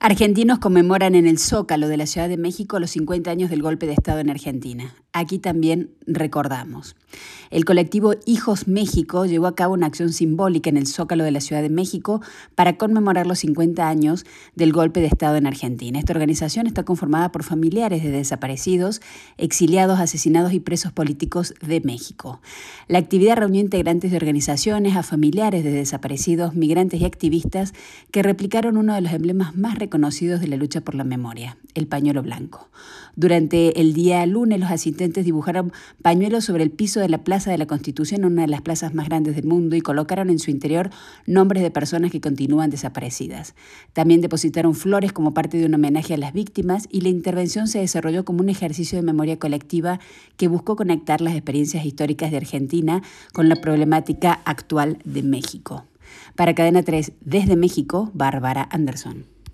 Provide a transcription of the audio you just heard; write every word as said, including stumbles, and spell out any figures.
Argentinos conmemoran en el Zócalo de la Ciudad de México los cincuenta años del golpe de Estado en Argentina. Aquí también recordamos. El colectivo Hijos México llevó a cabo una acción simbólica en el Zócalo de la Ciudad de México para conmemorar los cincuenta años del golpe de Estado en Argentina. Esta organización está conformada por familiares de desaparecidos, exiliados, asesinados y presos políticos de México. La actividad reunió integrantes de organizaciones, a familiares de desaparecidos, migrantes y activistas que replicaron uno de los emblemas más reconocidos de la lucha por la memoria, el pañuelo blanco. Durante el día lunes, los asistentes dibujaron pañuelos sobre el piso de la Plaza de la Constitución, una de las plazas más grandes del mundo, y colocaron en su interior nombres de personas que continúan desaparecidas. También depositaron flores como parte de un homenaje a las víctimas, y la intervención se desarrolló como un ejercicio de memoria colectiva que buscó conectar las experiencias históricas de Argentina con la problemática actual de México. Para Cadena tres, desde México, Bárbara Anderson.